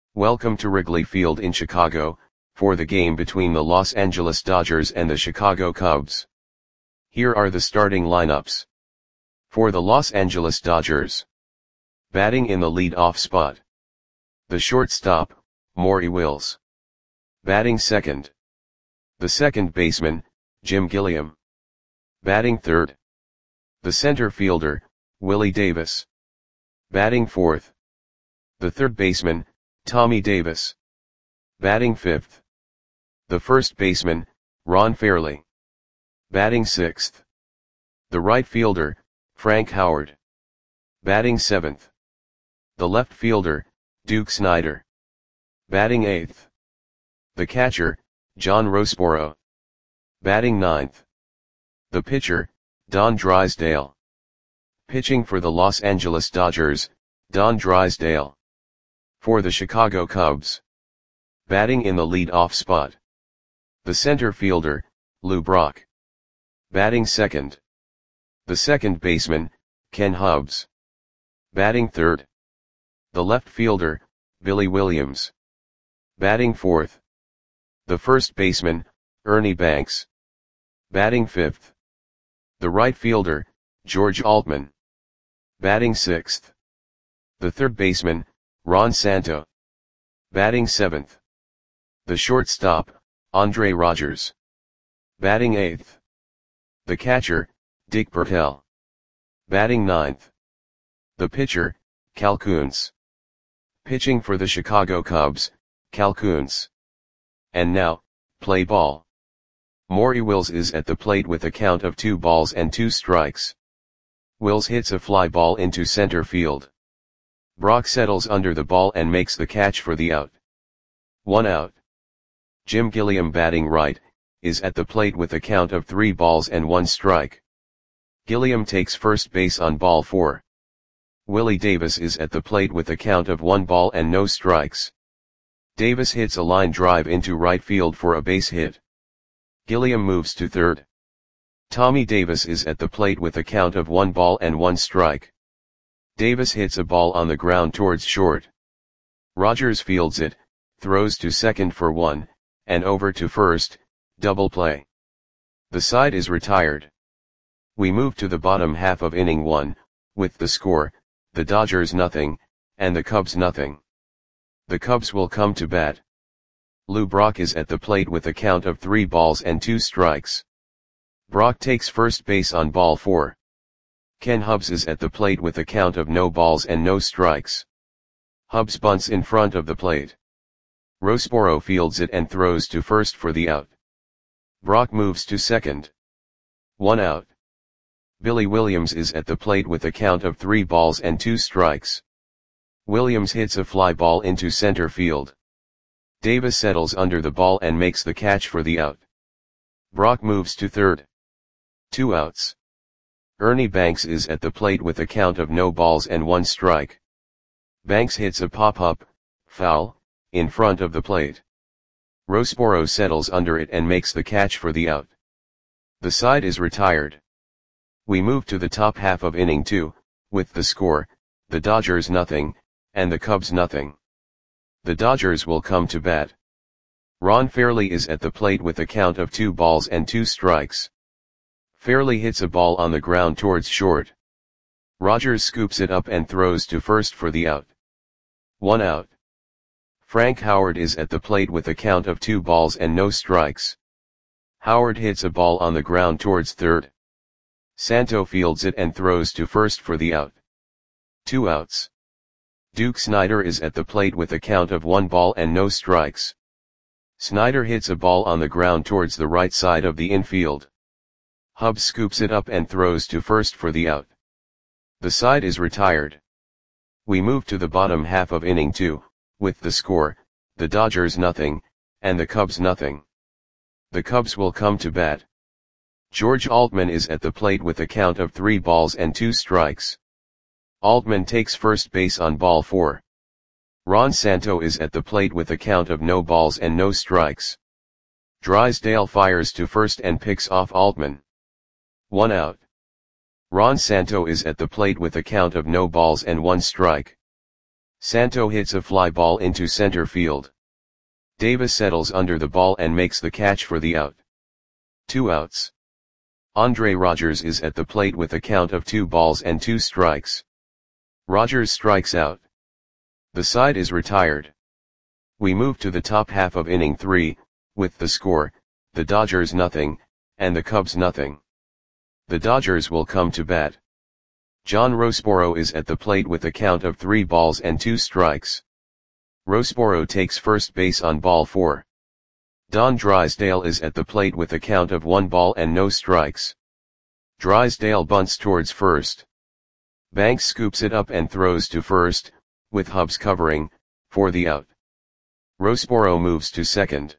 Welcome to Wrigley Field in Chicago, for the game between the Los Angeles Dodgers and the Chicago Cubs. Here are the starting lineups. For the Los Angeles Dodgers. Batting in the lead-off spot. The shortstop, Maury Wills. Batting second. The second baseman, Jim Gilliam. Batting third. The center fielder, Willie Davis. Batting fourth. The third baseman, Tommy Davis. Batting fifth. The first baseman, Ron Fairly. Batting sixth. The right fielder, Frank Howard. Batting seventh. The left fielder, Duke Snider. Batting eighth. The catcher, John Roseboro. Batting ninth. The pitcher, Don Drysdale. Pitching for the Los Angeles Dodgers, Don Drysdale. For the Chicago Cubs. Batting in the lead-off spot. The center fielder, Lou Brock. Batting second. The second baseman, Ken Hubbs. Batting third. The left fielder, Billy Williams. Batting fourth. The first baseman, Ernie Banks. Batting fifth. The right fielder, George Altman. Batting sixth. The third baseman, Ron Santo. Batting seventh. The shortstop, Andre Rogers. Batting eighth. The catcher, Dick Bertel. Batting ninth. The pitcher, Cal Kuntz. Pitching for the Chicago Cubs, Cal Kuntz. And now, play ball. Maury Wills is at the plate with a count of 2-2. Wills hits a fly ball into center field. Brock settles under the ball and makes the catch for the out. 1 out. Jim Gilliam, batting right, is at the plate with a count of 3-1. Gilliam takes first base on ball 4. Willie Davis is at the plate with a count of 1-0. Davis hits a line drive into right field for a base hit. Gilliam moves to third. Tommy Davis is at the plate with a count of 1-1. Davis hits a ball on the ground towards short. Rogers fields it, throws to second for 1, and over to first, double play. The side is retired. We move to the bottom half of inning 1, with the score, the Dodgers 0, and the Cubs 0. The Cubs will come to bat. Lou Brock is at the plate with a count of 3-2. Brock takes first base on ball 4. Ken Hubbs is at the plate with a count of no balls and no strikes. Hubbs bunts in front of the plate. Roseboro fields it and throws to first for the out. Brock moves to second. 1 out. Billy Williams is at the plate with a count of 3-2. Williams hits a fly ball into center field. Davis settles under the ball and makes the catch for the out. Brock moves to third. 2 outs. Ernie Banks is at the plate with a count of no balls and 1 strike. Banks hits a pop-up, foul, in front of the plate. Roseboro settles under it and makes the catch for the out. The side is retired. We move to the top half of inning 2, with the score, the Dodgers 0, and the Cubs 0. The Dodgers will come to bat. Ron Fairly is at the plate with a count of 2-2. Fairly hits a ball on the ground towards short. Rogers scoops it up and throws to first for the out. 1 out. Frank Howard is at the plate with a count of 2-0. Howard hits a ball on the ground towards third. Santo fields it and throws to first for the out. 2 outs. Duke Snider is at the plate with a count of 1-0. Snider hits a ball on the ground towards the right side of the infield. Hubbs scoops it up and throws to first for the out. The side is retired. We move to the bottom half of inning 2, with the score, the Dodgers 0, and the Cubs 0. The Cubs will come to bat. George Altman is at the plate with a count of 3-2. Altman takes first base on ball 4. Ron Santo is at the plate with a count of no balls and no strikes. Drysdale fires to first and picks off Altman. 1 out. Ron Santo is at the plate with a count of no balls and 1 strike. Santo hits a fly ball into center field. Davis settles under the ball and makes the catch for the out. 2 outs. Andre Rogers is at the plate with a count of 2 balls and 2 strikes. Rogers strikes out. The side is retired. We move to the top half of inning 3, with the score, the Dodgers nothing, and the Cubs nothing. The Dodgers will come to bat. John Roseboro is at the plate with a count of 3 balls and 2 strikes. Roseboro takes first base on ball 4. Don Drysdale is at the plate with a count of 1 ball and no strikes. Drysdale bunts towards first. Banks scoops it up and throws to first, with Hubbs covering, for the out. Roseboro moves to second.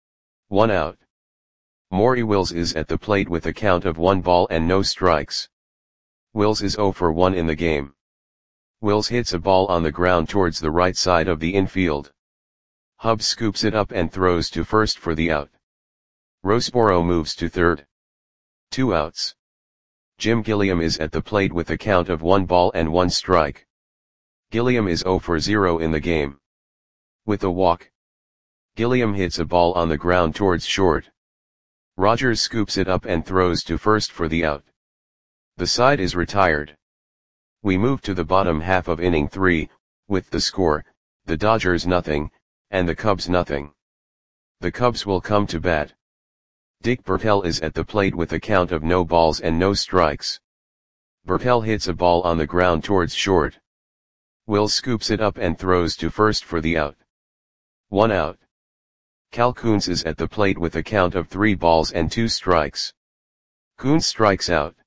1 out. Maury Wills is at the plate with a count of 1 ball and no strikes. Wills is 0 for 1 in the game. Wills hits a ball on the ground towards the right side of the infield. Hubbs scoops it up and throws to first for the out. Roseboro moves to third. 2 outs. Jim Gilliam is at the plate with a count of 1 ball and 1 strike. Gilliam is 0 for 0 in the game. With a walk, Gilliam hits a ball on the ground towards short. Rogers scoops it up and throws to first for the out. The side is retired. We move to the bottom half of inning 3, with the score, the Dodgers nothing, and the Cubs nothing. The Cubs will come to bat. Dick Bertel is at the plate with a count of no balls and no strikes. Bertel hits a ball on the ground towards short. Wills scoops it up and throws to first for the out. 1 out. Cal Koons is at the plate with a count of 3 balls and 2 strikes. Koons strikes out.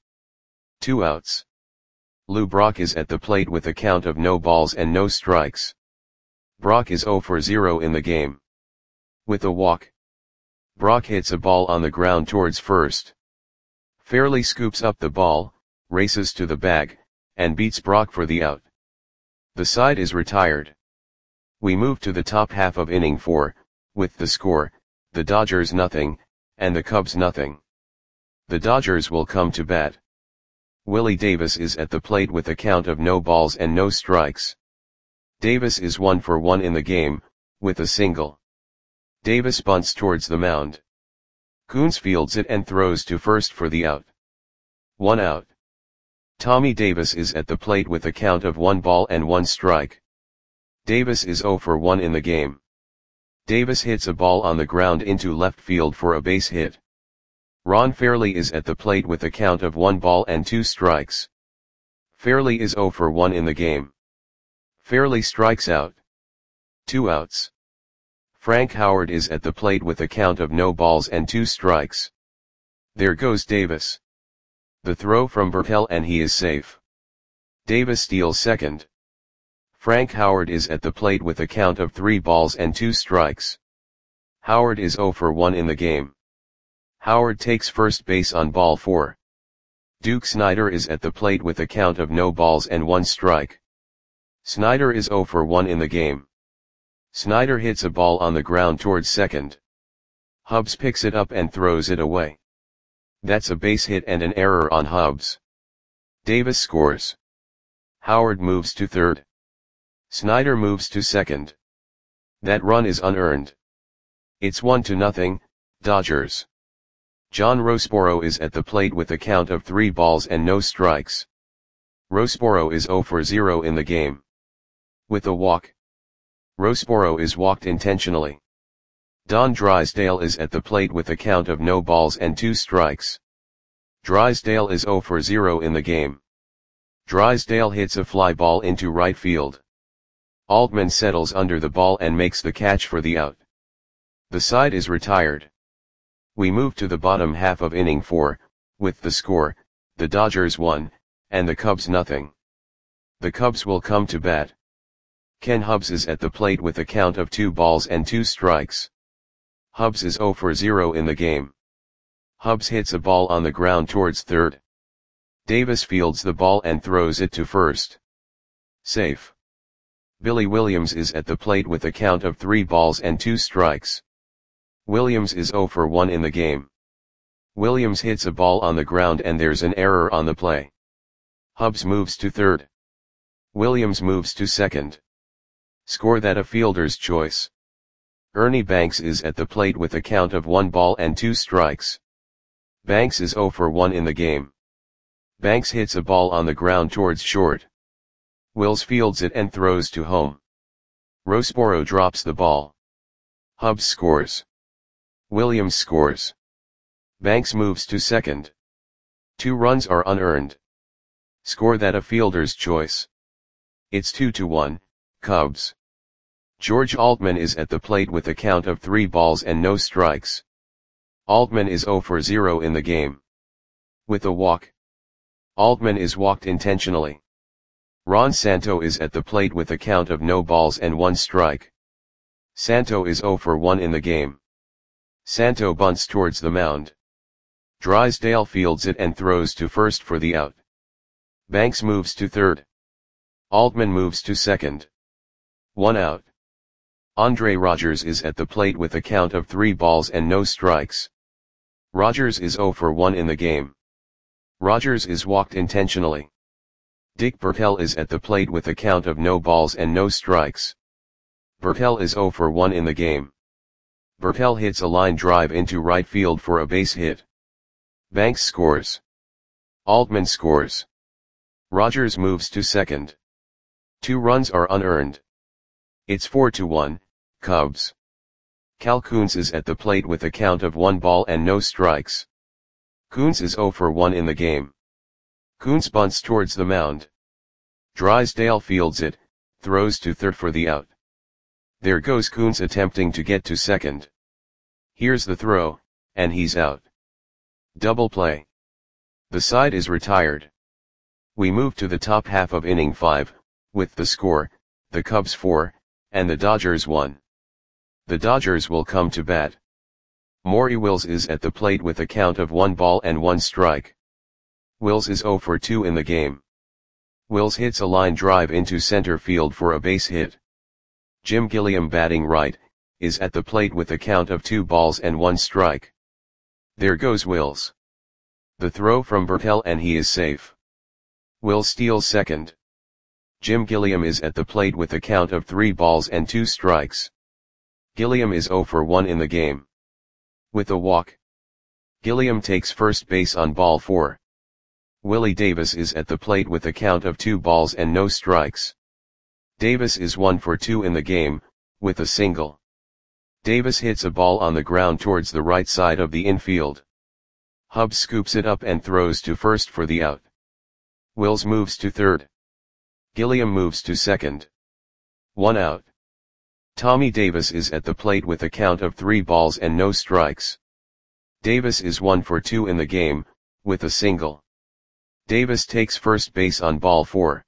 2 outs. Lou Brock is at the plate with a count of no balls and no strikes. Brock is 0 for 0 in the game. With a walk, Brock hits a ball on the ground towards first. Fairley scoops up the ball, races to the bag, and beats Brock for the out. The side is retired. We move to the top half of inning 4, with the score, the Dodgers nothing, and the Cubs nothing. The Dodgers will come to bat. Willie Davis is at the plate with a count of no balls and no strikes. Davis is 1 for 1 in the game, with a single. Davis bunts towards the mound. Koons fields it and throws to first for the out. 1 out. Tommy Davis is at the plate with a count of 1 ball and 1 strike. Davis is 0 for 1 in the game. Davis hits a ball on the ground into left field for a base hit. Ron Fairley is at the plate with a count of 1 ball and 2 strikes. Fairley is 0 for 1 in the game. Fairley strikes out. 2 outs. Frank Howard is at the plate with a count of no balls and 2 strikes. There goes Davis. The throw from Bertel and he is safe. Davis steals second. Frank Howard is at the plate with a count of 3 balls and 2 strikes. Howard is 0 for 1 in the game. Howard takes first base on ball 4. Duke Snider is at the plate with a count of no balls and 1 strike. Snider is 0 for 1 in the game. Snider hits a ball on the ground towards second. Hubbs picks it up and throws it away. That's a base hit and an error on Hubbs. Davis scores. Howard moves to third. Snider moves to second. That run is unearned. It's 1-0, Dodgers. John Roseboro is at the plate with a count of 3 balls and no strikes. Roseboro is 0 for 0 in the game. With a walk, Roseboro is walked intentionally. Don Drysdale is at the plate with a count of no balls and 2 strikes. Drysdale is 0 for 0 in the game. Drysdale hits a fly ball into right field. Altman settles under the ball and makes the catch for the out. The side is retired. We move to the bottom half of inning 4, with the score, the Dodgers 1, and the Cubs nothing. The Cubs will come to bat. Ken Hubbs is at the plate with a count of 2 balls and 2 strikes. Hubbs is 0 for 0 in the game. Hubbs hits a ball on the ground towards third. Davis fields the ball and throws it to first. Safe. Billy Williams is at the plate with a count of 3 balls and 2 strikes. Williams is 0 for 1 in the game. Williams hits a ball on the ground and there's an error on the play. Hubbs moves to third. Williams moves to second. Score that a fielder's choice. Ernie Banks is at the plate with a count of 1 ball and 2 strikes. Banks is 0 for 1 in the game. Banks hits a ball on the ground towards short. Wills fields it and throws to home. Roseboro drops the ball. Hubbs scores. Williams scores. Banks moves to second. 2 runs are unearned. Score that a fielder's choice. It's 2-1, Cubs. George Altman is at the plate with a count of 3 balls and no strikes. Altman is 0 for 0 in the game. With a walk. Altman is walked intentionally. Ron Santo is at the plate with a count of no balls and 1 strike. Santo is 0 for 1 in the game. Santo bunts towards the mound. Drysdale fields it and throws to first for the out. Banks moves to third. Altman moves to second. 1 out. Andre Rogers is at the plate with a count of 3 balls and no strikes. Rogers is 0 for 1 in the game. Rogers is walked intentionally. Dick Bertel is at the plate with a count of no balls and no strikes. Bertel is 0 for 1 in the game. Bertel hits a line drive into right field for a base hit. Banks scores. Altman scores. Rogers moves to second. 2 runs are unearned. It's 4-1, Cubs. Cal Koons is at the plate with a count of 1 ball and no strikes. Koons is 0 for 1 in the game. Koons bunts towards the mound. Drysdale fields it, throws to third for the out. There goes Koons attempting to get to second. Here's the throw, and he's out. Double play. The side is retired. We move to the top half of inning 5, with the score, the Cubs 4, and the Dodgers 1. The Dodgers will come to bat. Maury Wills is at the plate with a count of 1 ball and 1 strike. Wills is 0 for 2 in the game. Wills hits a line drive into center field for a base hit. Jim Gilliam, batting right, is at the plate with a count of 2 balls and 1 strike. There goes Wills. The throw from Bertel and he is safe. Wills steals second. Jim Gilliam is at the plate with a count of 3 balls and 2 strikes. Gilliam is 0 for 1 in the game. With a walk. Gilliam takes first base on ball 4. Willie Davis is at the plate with a count of 2 balls and no strikes. Davis is 1 for 2 in the game, with a single. Davis hits a ball on the ground towards the right side of the infield. Hubbs scoops it up and throws to first for the out. Wills moves to third. Gilliam moves to second. 1 out. Tommy Davis is at the plate with a count of 3 balls and no strikes. Davis is 1 for 2 in the game, with a single. Davis takes first base on ball 4.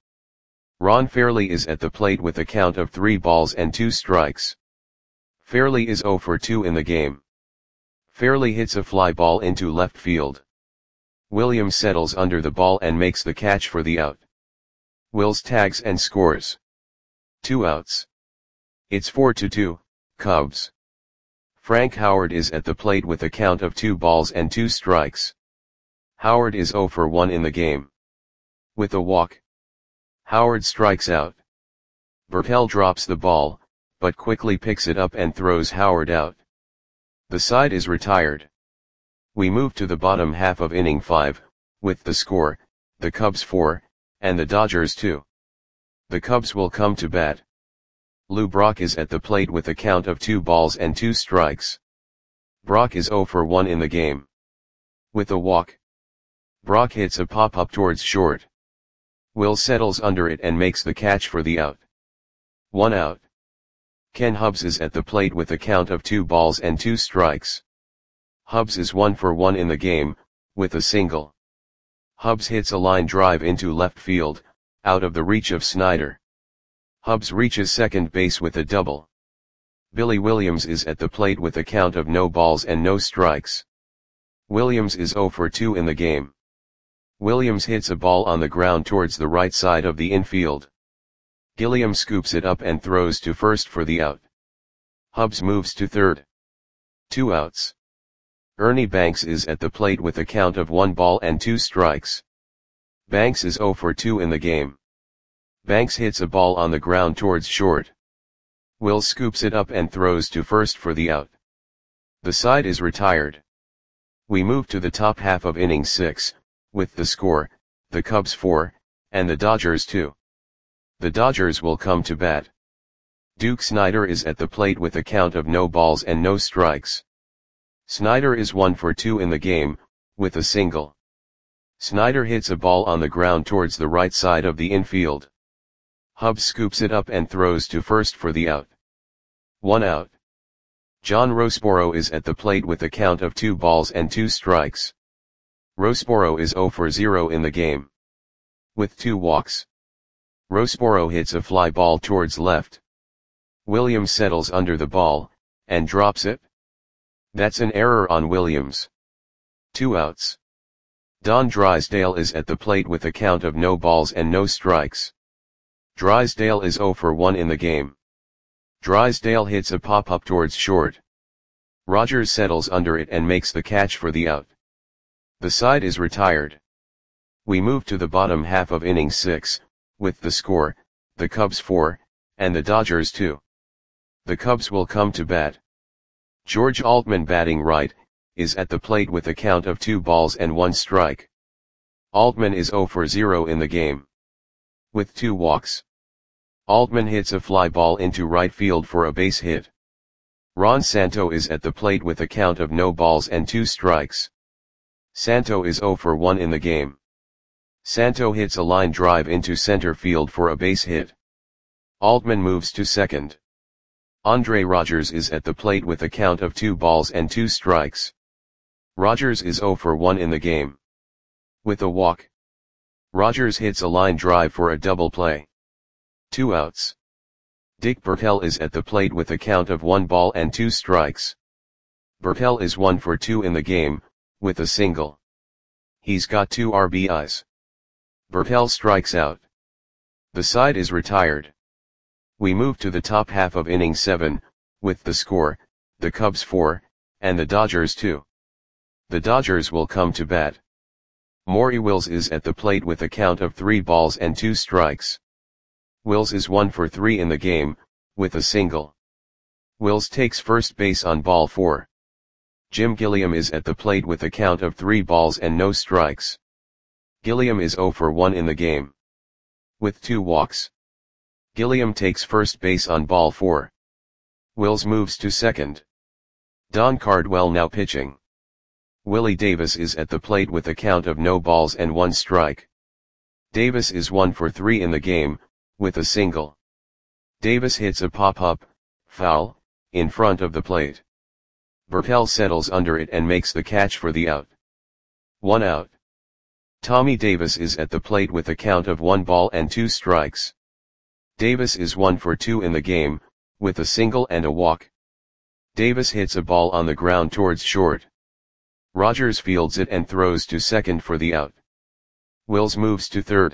Ron Fairley is at the plate with a count of 3 balls and 2 strikes. Fairley is 0 for 2 in the game. Fairley hits a fly ball into left field. Williams settles under the ball and makes the catch for the out. Wills tags and scores. 2 outs. It's 4-2, Cubs. Frank Howard is at the plate with a count of 2 balls and 2 strikes. Howard is 0 for 1 in the game. With a walk. Howard strikes out. Bertel drops the ball, but quickly picks it up and throws Howard out. The side is retired. We move to the bottom half of inning 5, with the score, the Cubs 4, and the Dodgers 2. The Cubs will come to bat. Lou Brock is at the plate with a count of 2 balls and 2 strikes. Brock is 0 for 1 in the game. With a walk. Brock hits a pop-up towards short. Will settles under it and makes the catch for the out. 1 out. Ken Hubbs is at the plate with a count of 2 balls and 2 strikes. Hubbs is 1 for 1 in the game, with a single. Hubbs hits a line drive into left field, out of the reach of Snyder. Hubbs reaches second base with a double. Billy Williams is at the plate with a count of no balls and no strikes. Williams is 0 for 2 in the game. Williams hits a ball on the ground towards the right side of the infield. Gilliam scoops it up and throws to first for the out. Hubbs moves to third. 2 outs. Ernie Banks is at the plate with a count of 1 ball and 2 strikes. Banks is 0 for 2 in the game. Banks hits a ball on the ground towards short. Will scoops it up and throws to first for the out. The side is retired. We move to the top half of inning 6, with the score, the Cubs 4, and the Dodgers 2. The Dodgers will come to bat. Duke Snider is at the plate with a count of no balls and no strikes. Snider is 1 for 2 in the game, with a single. Snider hits a ball on the ground towards the right side of the infield. Hubbs scoops it up and throws to first for the out. 1 out. John Roseboro is at the plate with a count of 2 balls and 2 strikes. Roseboro is 0 for 0 in the game. With 2 walks. Roseboro hits a fly ball towards left. Williams settles under the ball, and drops it. That's an error on Williams. 2 outs. Don Drysdale is at the plate with a count of no balls and no strikes. Drysdale is 0 for 1 in the game. Drysdale hits a pop-up towards short. Rogers settles under it and makes the catch for the out. The side is retired. We move to the bottom half of inning 6, with the score, the Cubs 4, and the Dodgers 2. The Cubs will come to bat. George Altman, batting right, is at the plate with a count of 2 balls and 1 strike. Altman is 0 for 0 in the game. With 2 walks. Altman hits a fly ball into right field for a base hit. Ron Santo is at the plate with a count of no balls and 2 strikes. Santo is 0 for 1 in the game. Santo hits a line drive into center field for a base hit. Altman moves to second. Andre Rogers is at the plate with a count of 2 balls and 2 strikes. Rogers is 0 for 1 in the game. With a walk. Rogers hits a line drive for a double play. 2 outs. Dick Bertel is at the plate with a count of 1 ball and 2 strikes. Bertel is 1 for 2 in the game, with a single. He's got 2 RBIs. Bertel strikes out. The side is retired. We move to the top half of inning 7, with the score, the Cubs 4, and the Dodgers 2. The Dodgers will come to bat. Maury Wills is at the plate with a count of 3 balls and 2 strikes. Wills is 1 for 3 in the game, with a single. Wills takes first base on ball 4. Jim Gilliam is at the plate with a count of 3 balls and no strikes. Gilliam is 0 for 1 in the game. With 2 walks. Gilliam takes first base on ball 4. Wills moves to second. Don Cardwell now pitching. Willie Davis is at the plate with a count of no balls and 1 strike. Davis is 1 for 3 in the game, with a single. Davis hits a pop-up, foul, in front of the plate. Bertel settles under it and makes the catch for the out. 1 out. Tommy Davis is at the plate with a count of 1 ball and 2 strikes. Davis is 1 for 2 in the game, with a single and a walk. Davis hits a ball on the ground towards short. Rogers fields it and throws to second for the out. Wills moves to third.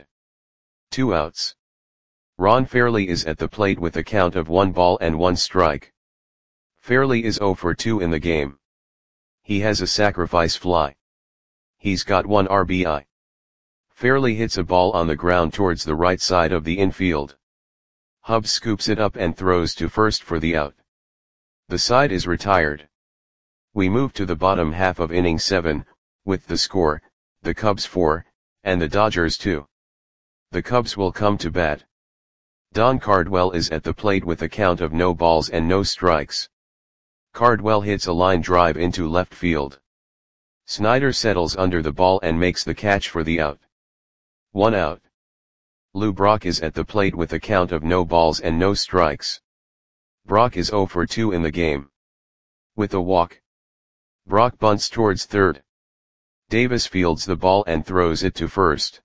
2 outs. Ron Fairley is at the plate with a count of 1 ball and 1 strike. Fairley is 0 for 2 in the game. He has a sacrifice fly. He's got 1 RBI. Fairley hits a ball on the ground towards the right side of the infield. Hubbs scoops it up and throws to first for the out. The side is retired. We move to the bottom half of inning 7, with the score, the Cubs 4, and the Dodgers 2. The Cubs will come to bat. Don Cardwell is at the plate with a count of no balls and no strikes. Cardwell hits a line drive into left field. Snider settles under the ball and makes the catch for the out. 1 out. Lou Brock is at the plate with a count of no balls and no strikes. Brock is 0 for 2 in the game. With a walk. Brock bunts towards third. Davis fields the ball and throws it to first.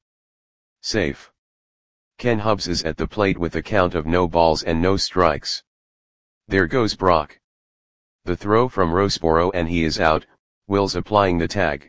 Safe. Ken Hubbs is at the plate with a count of no balls and no strikes. There goes Brock. The throw from Roseboro and he is out, Wills applying the tag.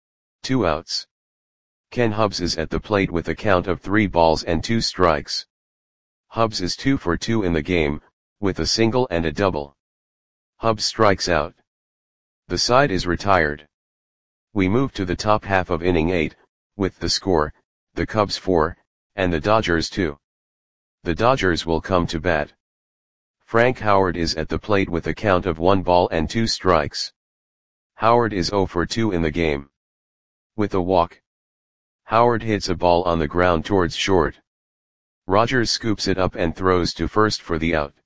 2 outs. Ken Hubbs is at the plate with a count of 3 balls and 2 strikes. Hubbs is 2 for 2 in the game, with a single and a double. Hubbs strikes out. The side is retired. We move to the top half of inning 8, with the score, the Cubs 4, and the Dodgers 2. The Dodgers will come to bat. Frank Howard is at the plate with a count of 1 ball and 2 strikes. Howard is 0 for 2 in the game. With a walk, Howard hits a ball on the ground towards short. Rogers scoops it up and throws to first for the out.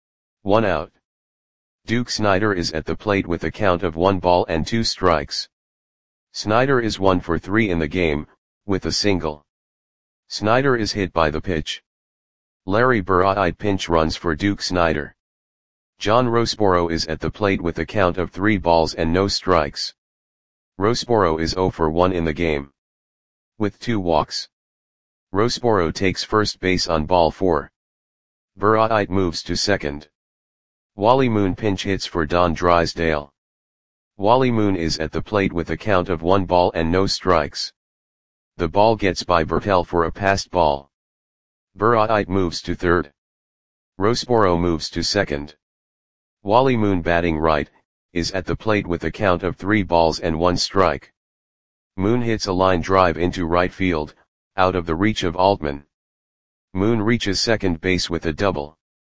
1 out. Duke Snider is at the plate with a count of 1 ball and 2 strikes. Snider is 1 for 3 in the game, with a single. Snider is hit by the pitch. Larry Burride pinch runs for Duke Snider. John Roseboro is at the plate with a count of 3 balls and no strikes. Roseboro is 0 for 1 in the game. With 2 walks, Roseboro takes first base on ball 4. Burride moves to second. Wally Moon pinch hits for Don Drysdale. Wally Moon is at the plate with a count of 1 ball and no strikes. The ball gets by Bertel for a passed ball. Burride moves to third. Roseboro moves to second. Wally Moon batting right, is at the plate with a count of 3 balls and 1 strike. Moon hits a line drive into right field, out of the reach of Altman. Moon reaches second base with a double.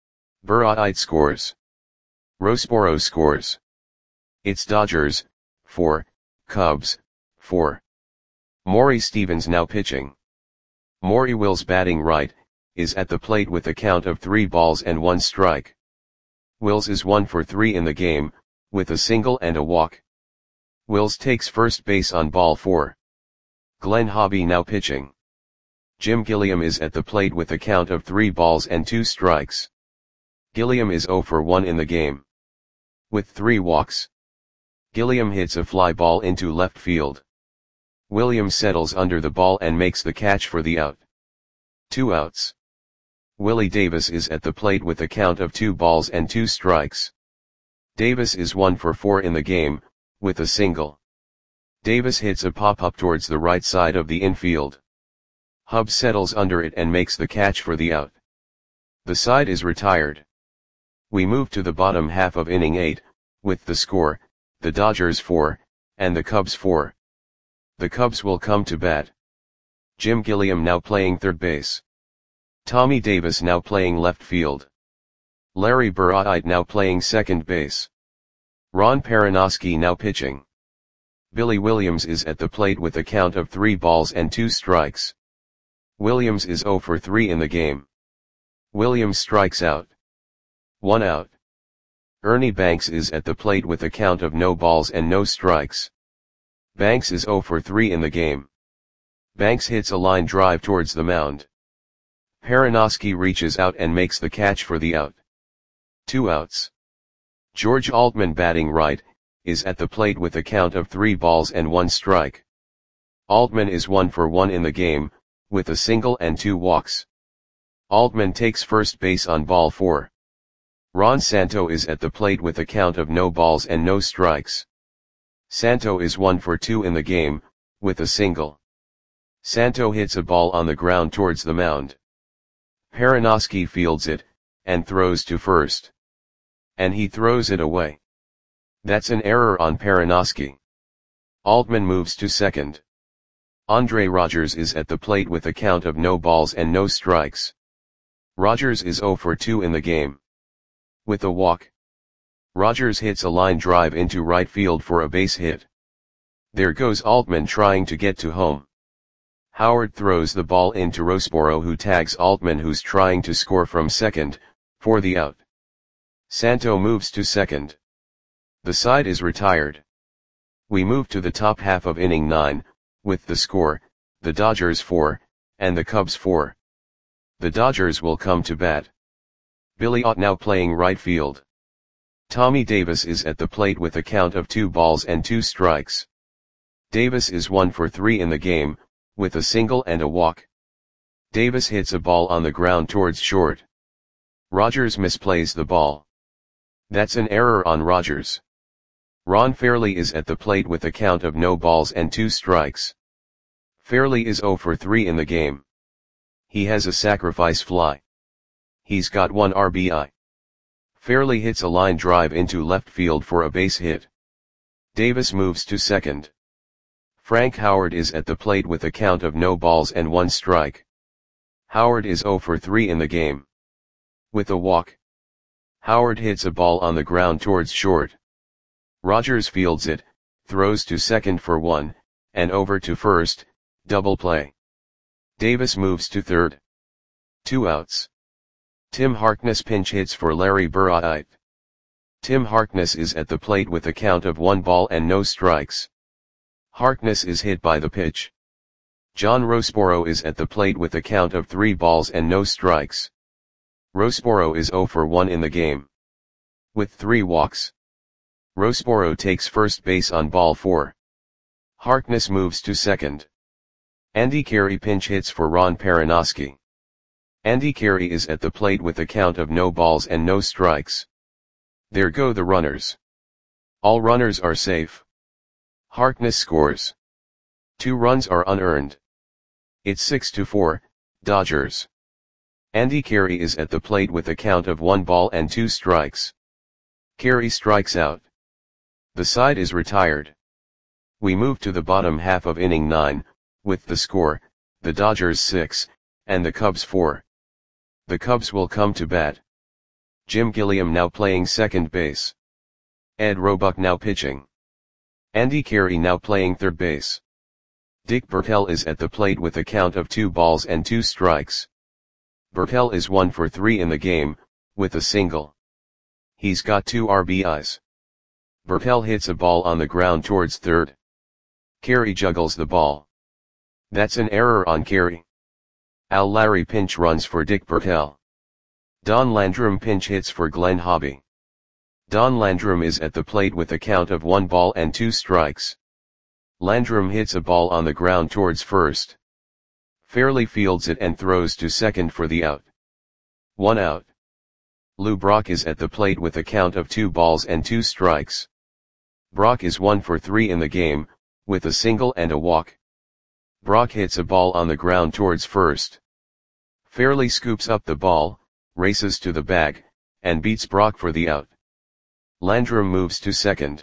Burride scores. Roseboro scores. It's Dodgers, 4, Cubs, 4. Maury Stevens now pitching. Maury Wills batting right, is at the plate with a count of 3 balls and 1 strike. Wills is 1 for 3 in the game, with a single and a walk. Wills takes first base on ball 4. Glenn Hobby now pitching. Jim Gilliam is at the plate with a count of 3 balls and 2 strikes. Gilliam is 0 for 1 in the game. With 3 walks, Gilliam hits a fly ball into left field. Williams settles under the ball and makes the catch for the out. 2 outs. Willie Davis is at the plate with a count of 2 balls and 2 strikes. Davis is 1 for 4 in the game, with a single. Davis hits a pop-up towards the right side of the infield. Hubbs settles under it and makes the catch for the out. The side is retired. We move to the bottom half of inning 8, with the score, the Dodgers 4, and the Cubs 4. The Cubs will come to bat. Jim Gilliam now playing third base. Tommy Davis now playing left field. Larry Burride now playing second base. Ron Perinoski now pitching. Billy Williams is at the plate with a count of 3 balls and 2 strikes. Williams is 0 for 3 in the game. Williams strikes out. 1 out. Ernie Banks is at the plate with a count of no balls and no strikes. Banks is 0 for 3 in the game. Banks hits a line drive towards the mound. Perinoski reaches out and makes the catch for the out. 2 outs. George Altman batting right, is at the plate with a count of 3 balls and 1 strike. Altman is 1 for 1 in the game, with a single and 2 walks. Altman takes first base on ball 4. Ron Santo is at the plate with a count of no balls and no strikes. Santo is 1 for 2 in the game, with a single. Santo hits a ball on the ground towards the mound. Perinoski fields it, and throws to first. And he throws it away. That's an error on Perinoski. Altman moves to second. Andre Rogers is at the plate with a count of no balls and no strikes. Rogers is 0 for 2 in the game. With a walk, Rogers hits a line drive into right field for a base hit. There goes Altman trying to get to home. Howard throws the ball into Roseboro, who tags Altman, who's trying to score from second, for the out. Santo moves to second. The side is retired. We move to the top half of inning 9, with the score, the Dodgers 4, and the Cubs 4. The Dodgers will come to bat. Billy Ott now playing right field. Tommy Davis is at the plate with a count of 2 balls and 2 strikes. Davis is 1 for 3 in the game, with a single and a walk. Davis hits a ball on the ground towards short. Rogers misplays the ball. That's an error on Rogers. Ron Fairley is at the plate with a count of no balls and 2 strikes. Fairley is 0 for 3 in the game. He has a sacrifice fly. He's got 1 RBI. Fairley hits a line drive into left field for a base hit. Davis moves to second. Frank Howard is at the plate with a count of no balls and 1 strike. Howard is 0 for 3 in the game. With a walk, Howard hits a ball on the ground towards short. Rogers fields it, throws to second for 1, and over to first, double play. Davis moves to third. 2 outs. Tim Harkness pinch hits for Larry Burritt. Tim Harkness is at the plate with a count of 1 ball and no strikes. Harkness is hit by the pitch. John Roseboro is at the plate with a count of 3 balls and no strikes. Roseboro is 0 for 1 in the game. With 3 walks. Roseboro takes first base on ball 4. Harkness moves to second. Andy Carey pinch hits for Ron Perranoski. Andy Carey is at the plate with a count of no balls and no strikes. There go the runners. All runners are safe. Harkness scores. 2 runs are unearned. It's 6-4, Dodgers. Andy Carey is at the plate with a count of 1 ball and 2 strikes. Carey strikes out. The side is retired. We move to the bottom half of inning 9, with the score, the Dodgers 6, and the Cubs 4. The Cubs will come to bat. Jim Gilliam now playing second base. Ed Roebuck now pitching. Andy Carey now playing third base. Dick Bertel is at the plate with a count of 2 balls and 2 strikes. Bertel is 1 for 3 in the game, with a single. He's got 2 RBIs. Bertel hits a ball on the ground towards third. Carey juggles the ball. That's an error on Carey. Al Larry pinch runs for Dick Bertel. Don Landrum pinch hits for Glenn Hobby. Don Landrum is at the plate with a count of 1 ball and 2 strikes. Landrum hits a ball on the ground towards first. Fairley fields it and throws to second for the out. 1 out. Lou Brock is at the plate with a count of 2 balls and 2 strikes. Brock is 1 for 3 in the game, with a single and a walk. Brock hits a ball on the ground towards first. Fairley scoops up the ball, races to the bag, and beats Brock for the out. Landrum moves to second.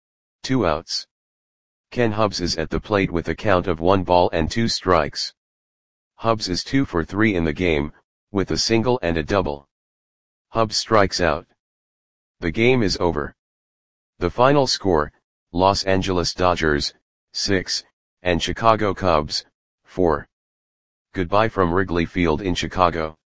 2 outs. Ken Hubbs is at the plate with a count of 1 ball and 2 strikes. Hubbs is 2 for 3 in the game, with a single and a double. Hubbs strikes out. The game is over. The final score, Los Angeles Dodgers, 6, and Chicago Cubs, 4. Goodbye from Wrigley Field in Chicago.